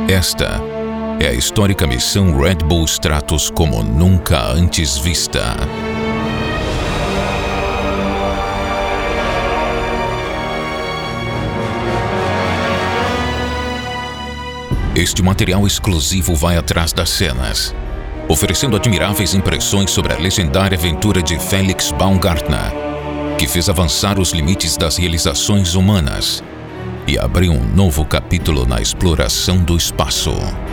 Esta é a histórica missão Red Bull Stratos como nunca antes vista. Este material exclusivo vai atrás das cenas, oferecendo admiráveis impressões sobre a legendária aventura de Felix Baumgartner, que fez avançar os limites das realizações humanas e abriu um novo capítulo na exploração do espaço.